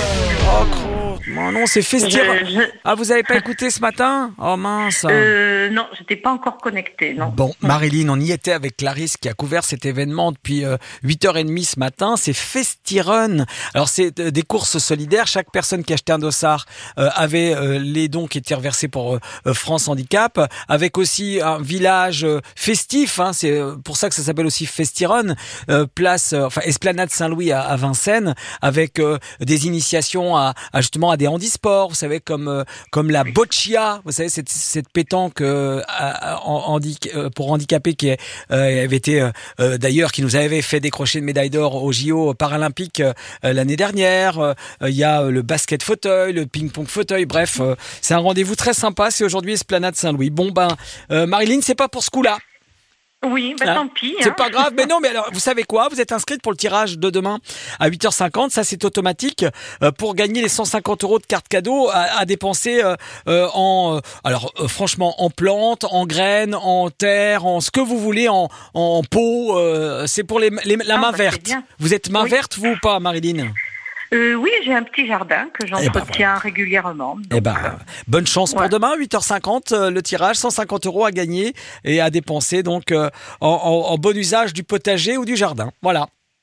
Oh, crotte. Non, non, c'est Festirun. Je, je... Ah, vous n'avez pas écouté ce matin? Oh mince. Euh, non, je n'étais pas encore connectée, non. Bon, Marilyn, on y était avec Clarisse qui a couvert cet événement depuis euh, huit heures trente ce matin. C'est Festirun. Alors, c'est euh, des courses solidaires. Chaque personne qui achetait un dossard euh, avait euh, les dons qui étaient reversés pour euh, France Handicap, avec aussi un village euh, festif. Hein, c'est pour ça que ça s'appelle aussi Festirun. Euh, place, euh, enfin, Esplanade Saint-Louis à, à Vincennes, avec euh, des initiations à, à justement à des handisports, vous savez, comme euh, comme la boccia, vous savez, cette, cette pétanque euh, à, à, handic, euh, pour handicapés qui euh, avait été euh, euh, d'ailleurs qui nous avait fait décrocher une médaille d'or aux J O paralympiques euh, l'année dernière. Euh, il y a le basket fauteuil, le ping-pong fauteuil, bref, euh, c'est un rendez-vous très sympa. C'est aujourd'hui Esplanade Saint-Louis. Bon ben, euh, Marilyn, c'est pas pour ce coup-là. Oui, bah hein, tant pis. C'est hein. pas grave, mais non, mais alors, vous savez quoi? Vous êtes inscrite pour le tirage de demain à huit heures cinquante, ça c'est automatique, euh, pour gagner les cent cinquante euros de carte cadeau à, à dépenser euh, euh, en, euh, alors euh, franchement, en plantes, en graines, en terre, en ce que vous voulez, en, en pot, euh, c'est pour les, les, la ah, main bah, verte. Vous êtes main oui. verte, vous ou pas, Marilyn? Euh, oui, j'ai un petit jardin que j'entretiens eh ben, voilà. régulièrement. Donc, eh ben, euh, bonne chance ouais. pour demain, huit heures cinquante, euh, le tirage, cent cinquante euros à gagner et à dépenser donc euh, en, en, en bon usage du potager ou du jardin. Voilà.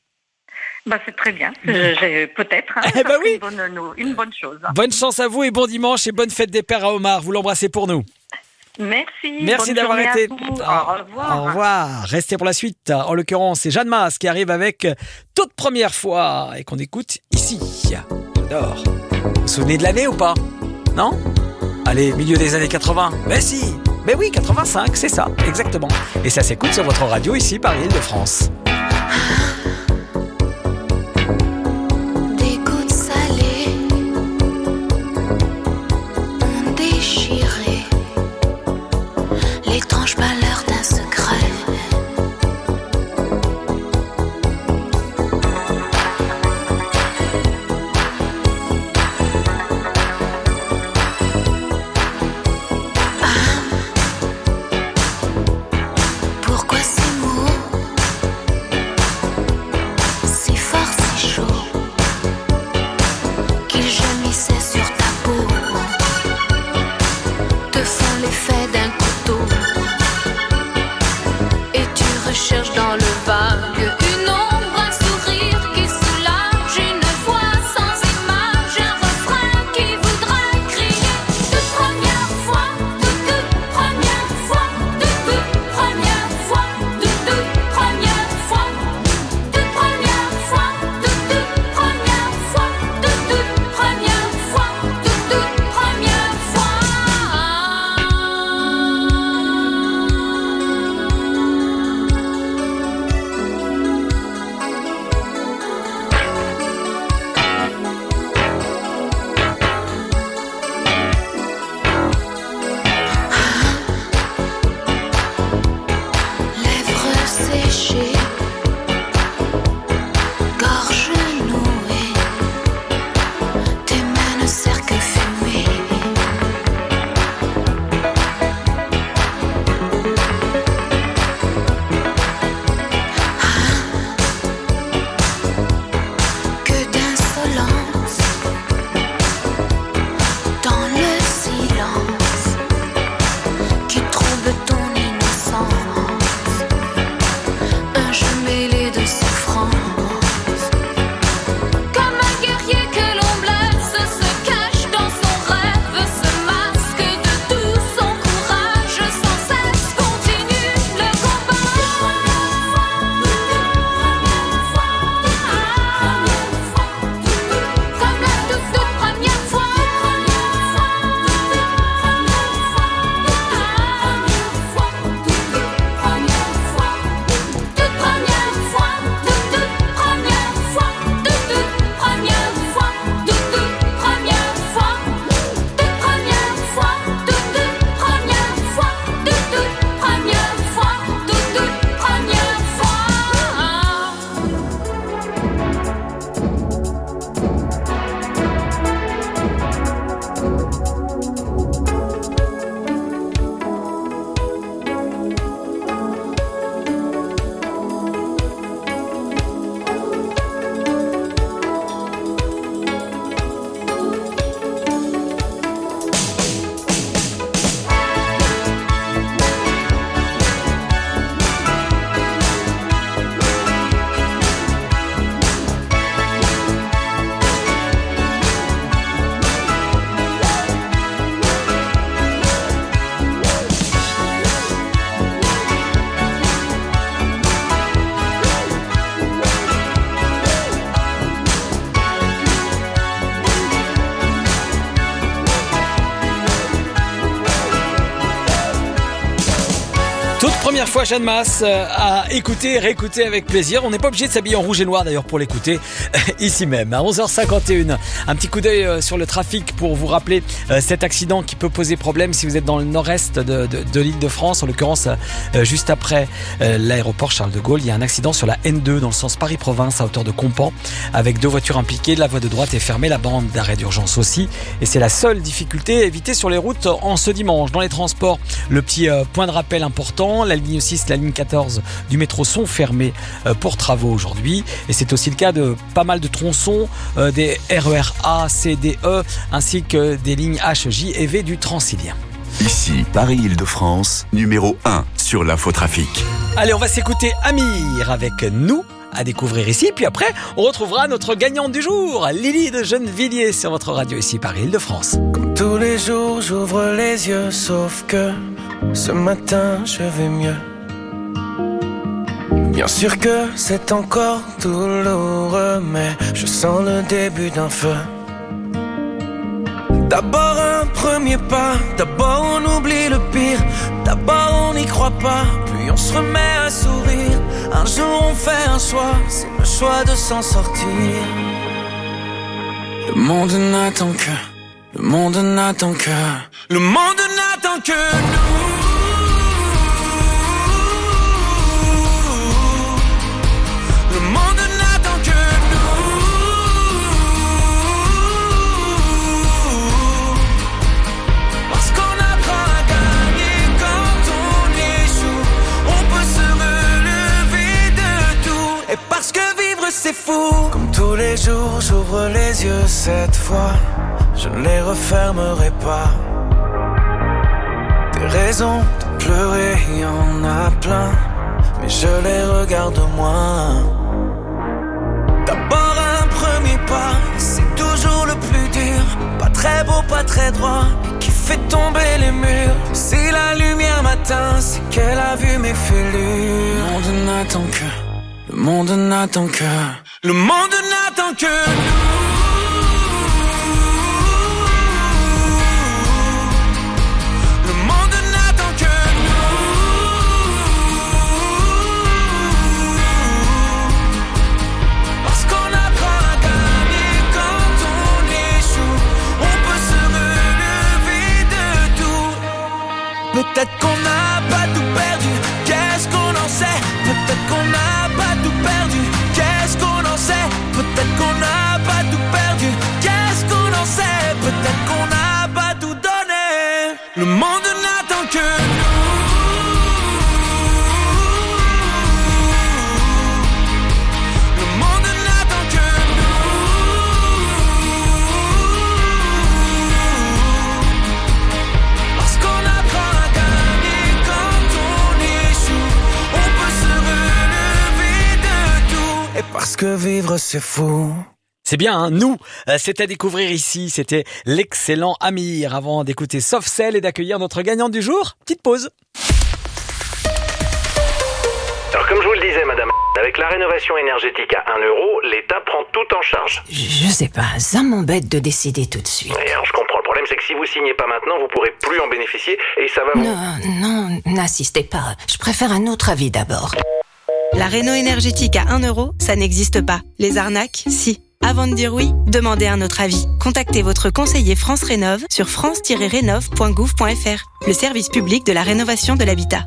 Bah, c'est très bien, j'ai, peut-être. Hein, eh ben oui. une, bonne, une bonne chose. Bonne chance à vous et bon dimanche et bonne fête des pères à Omar. Vous l'embrassez pour nous. Merci. Merci d'avoir été. Au revoir. Au revoir. Restez pour la suite. En l'occurrence, c'est Jeanne Masse qui arrive avec toute première fois et qu'on écoute ici. J'adore. Vous vous souvenez de l'année ou pas? Non? Allez, milieu des années quatre-vingts. Mais si. Mais oui, quatre-vingt-cinq, c'est ça, exactement. Et ça s'écoute sur votre radio ici, Paris-Île-de-France. Des gouttes salées ont déchiré l'étrange malheur d'un secret. dans le vague, une ombre, un sourire qui soulage, une voix sans image, un refrain qui voudra crier. Toute première fois, toute toute première fois, toute toute première fois, toute toute première fois, toute première fois, toute toute première fois, toute toute première fois, toute toute première fois. Lèvres séchées, gorge nouée, tes mains ne serrent que fumer. Que d'insolence dans le silence qui trouble ton innocence. Un jeu mêlé de souffrance. Comme un guerrier que l'on blesse, se cache dans son rêve, se masque de tout son courage, sans cesse continue le combat. Comme la toute toute première fois. Toute première fois, toute toute première fois, toute toute première fois, toute toute première fois, toute première fois, toute toute première fois, toute toute première fois, toute toute première fois. Toute première fois, Jeanne Masse euh, à écouter, réécouter avec plaisir. On n'est pas obligé de s'habiller en rouge et noir d'ailleurs pour l'écouter ici même. À onze heures cinquante et un, un petit coup d'œil euh, sur le trafic pour vous rappeler euh, cet accident qui peut poser problème si vous êtes dans le nord-est de, de, de l'île de France. En l'occurrence, euh, juste après euh, l'aéroport Charles de Gaulle, il y a un accident sur la N deux dans le sens Paris-Province à hauteur de Compan avec deux voitures impliquées. La voie de droite est fermée, la bande d'arrêt d'urgence aussi. Et c'est la seule difficulté évitée sur les routes en ce dimanche. Dans les transports, le petit euh, point de rappel important. La ligne six, la ligne quatorze du métro sont fermées euh, pour travaux aujourd'hui. Et c'est aussi le cas de pas mal de tronçons euh, des R E R A, C, D, E ainsi que des lignes H, J et V du Transilien. Ici, Paris-Île-de-France, numéro un sur l'infotrafic. Allez, on va s'écouter Amir avec nous à découvrir ici. Puis après, on retrouvera notre gagnante du jour, Lily de Gennevilliers sur votre radio ici, Paris-Île-de-France. Comme tous les jours, j'ouvre les yeux, sauf que ce matin, je vais mieux. Bien sûr que c'est encore douloureux, mais je sens le début d'un feu. D'abord un premier pas, d'abord on oublie le pire, d'abord on n'y croit pas, puis on se remet à sourire. Un jour on fait un choix, c'est le choix de s'en sortir. Le monde n'attend que, le monde n'attend que, le monde n'attend que nous. Le monde n'attend que nous. Parce qu'on apprend à gagner quand on échoue. On peut se relever de tout. Et parce que vivre c'est fou. Comme tous les jours j'ouvre les yeux cette fois. Je ne les refermerai pas. Des raisons de pleurer, y en a plein. mais je les regarde moins. D'abord un premier pas, c'est toujours le plus dur. Pas très beau, pas très droit, mais qui fait tomber les murs. Si la lumière m'atteint, c'est qu'elle a vu mes fêlures. Le monde n'attend que, le monde n'attend que, le monde n'attend que nous. Peut-être qu'on n'a pas tout perdu, qu'est-ce qu'on en sait? Peut-être qu'on n'a pas tout perdu, qu'est-ce qu'on en sait? Peut-être qu'on n'a pas tout perdu, qu'est-ce qu'on en sait? Peut-être qu'on n'a pas tout donné. Le monde n'attend que nous. Le monde n'attend que nous. Parce qu'on apprend à gagner quand on échoue. On peut se relever de tout. Et parce que vivre c'est fou. C'est bien, hein, nous, c'est à découvrir ici, c'était l'excellent Amir, avant d'écouter Soft Cell et d'accueillir notre gagnante du jour. Petite pause. Alors comme je vous le disais madame, avec la rénovation énergétique à un euro, l'État prend tout en charge. Je sais pas, ça m'embête de décider tout de suite. Et alors je comprends, le problème c'est que si vous signez pas maintenant, vous pourrez plus en bénéficier et ça va vous... Non, non, n'insistez pas, je préfère un autre avis d'abord. La réno énergétique à un euro, ça n'existe pas. Les arnaques, si. Avant de dire oui, demandez un autre avis. Contactez votre conseiller France Rénov sur france tiret rénov point gouv point f r, le service public de la rénovation de l'habitat.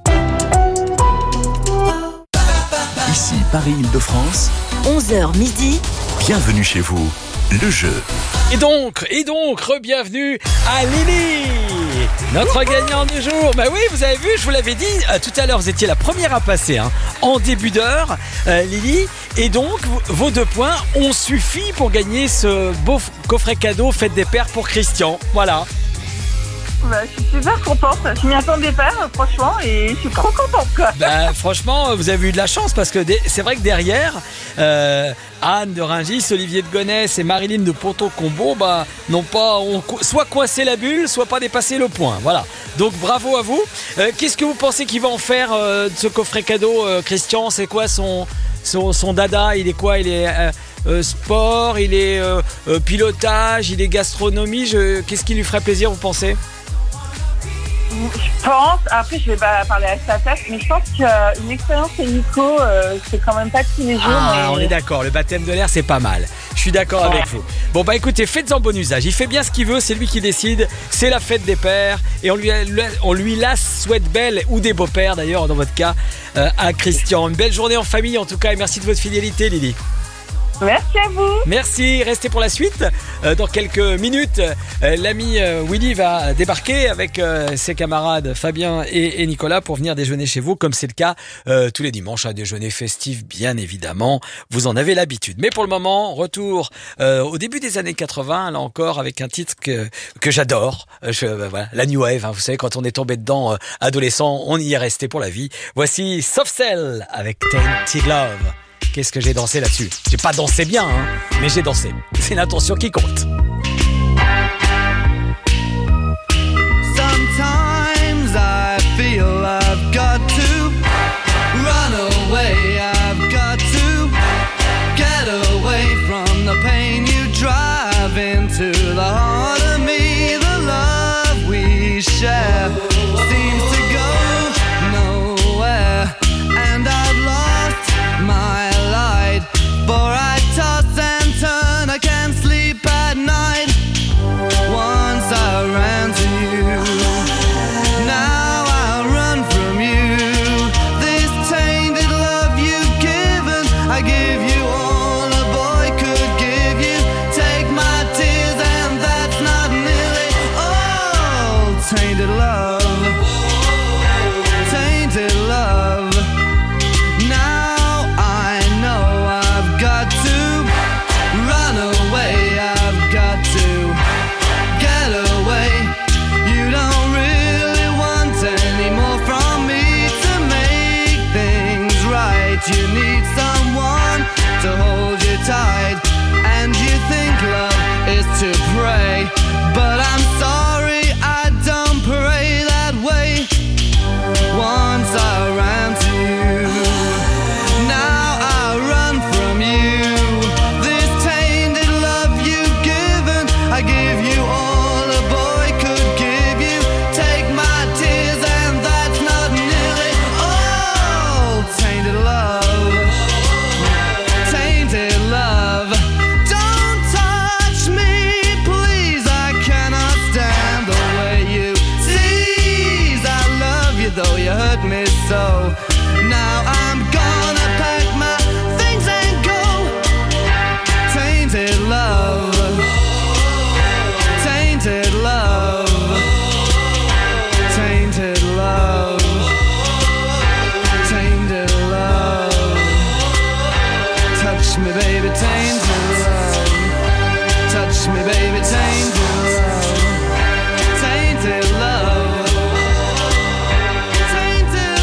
Ici Paris-Île-de-France, onze heures midi. Bienvenue chez vous, le jeu. Et donc, et donc, re-bienvenue à Lily, notre gagnante du jour. Bah oui, vous avez vu, je vous l'avais dit, euh, tout à l'heure, vous étiez la première à passer, hein, en début d'heure, euh, Lily. Et donc, vos deux points ont suffi pour gagner ce beau coffret cadeau Fête des Pères pour Christian. Voilà. Bah, je suis super contente, je m'y attendais pas franchement et je suis trop contente quoi. Bah, franchement vous avez eu de la chance parce que c'est vrai que derrière euh, Anne de Rungis, Olivier de Gonesse et Marilyn de Ponto-Combo bah, n'ont pas ont soit coincé la bulle, soit pas dépassé le point. Voilà. Donc bravo à vous. Euh, qu'est-ce que vous pensez qu'il va en faire euh, de ce coffret cadeau, euh, Christian? C'est quoi son, son, son dada? Il est quoi? Il est euh, euh, sport, il est euh, euh, pilotage, il est gastronomie. Je... Qu'est-ce qui lui ferait plaisir, vous pensez? Je pense, après je vais pas parler à sa tête, mais je pense qu'une expérience hélico, euh, c'est quand même pas tous les jours. Ah, mais... on est d'accord, le baptême de l'air c'est pas mal. Je suis d'accord ouais. avec vous. Bon bah écoutez, faites-en bon usage. Il fait bien ce qu'il veut, c'est lui qui décide. C'est la fête des pères et on lui, on lui la souhaite belle, ou des beaux-pères d'ailleurs dans votre cas, euh, à Christian. Une belle journée en famille en tout cas et merci de votre fidélité Lily. Merci à vous. Merci, restez pour la suite. Euh, dans quelques minutes, euh, l'ami euh, Willy va débarquer avec euh, ses camarades Fabien et, et Nicolas pour venir déjeuner chez vous, comme c'est le cas euh, tous les dimanches, un déjeuner festif bien évidemment. Vous en avez l'habitude. Mais pour le moment, retour euh, au début des années quatre-vingts, là encore avec un titre que que j'adore. Euh, je, euh, voilà, la New Wave. Hein, vous savez, quand on est tombé dedans, euh, adolescent, on y est resté pour la vie. Voici Soft Cell avec Tainted Love. Qu'est-ce que j'ai dansé là-dessus? J'ai pas dansé bien, hein, mais j'ai dansé. C'est l'intention qui compte. Sometimes I feel I've got to run away. I've got to get away from the pain you drive into the heart of me. The love we share seems to go nowhere, and I've lost my light, for I toss and turn, I can't sleep at night. Now I'm gonna pack my things and go. Tainted love, tainted love, tainted love, tainted love. Touch me, baby, tainted love. Touch me, baby, tainted love. Tainted love. Tainted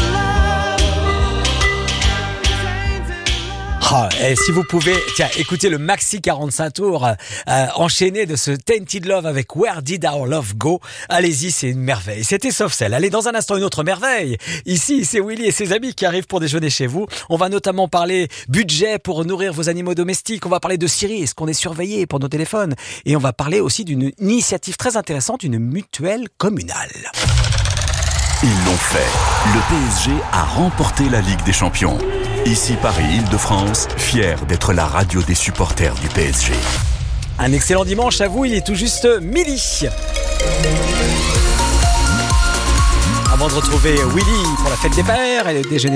love. Ah, et si vous pouvez, tiens, écoutez le maxi quarante-cinq tours euh, enchaîné de ce Tainted Love avec Where Did Our Love Go. Allez-y, c'est une merveille. C'était Softcell. Allez, dans un instant, une autre merveille. Ici, c'est Willy et ses amis qui arrivent pour déjeuner chez vous. On va notamment parler budget pour nourrir vos animaux domestiques. On va parler de Siri, est-ce qu'on est surveillé pour nos téléphones? Et on va parler aussi d'une initiative très intéressante, une mutuelle communale. Ils l'ont fait. Le P S G a remporté la Ligue des Champions. Ici Paris, Île-de-France, fier d'être la radio des supporters du P S G. Un excellent dimanche à vous, il est tout juste midi. Avant de retrouver Willy pour la fête des pères et le déjeuner